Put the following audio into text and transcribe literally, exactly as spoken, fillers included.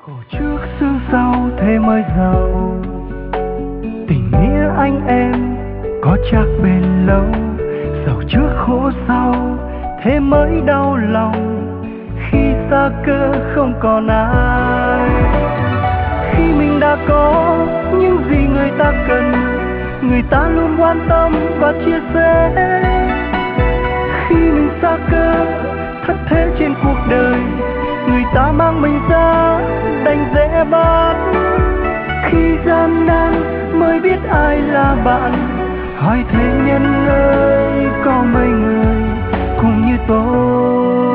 Khổ trước sướng sau thế mới giàu, tình nghĩa anh em có chắc bền lâu. Giàu trước khổ sau thế mới đau lòng, khi xa cơ không còn ai. Khi mình đã có những gì người ta cần, người ta luôn quan tâm và chia sẻ. Khi mình xa cơ thất thế trên cuộc đời, người ta mang mình ra đành dễ bắt. Khi gian nan mới biết ai là bạn, hỏi thế nhân ơi có mấy người cùng như tôi.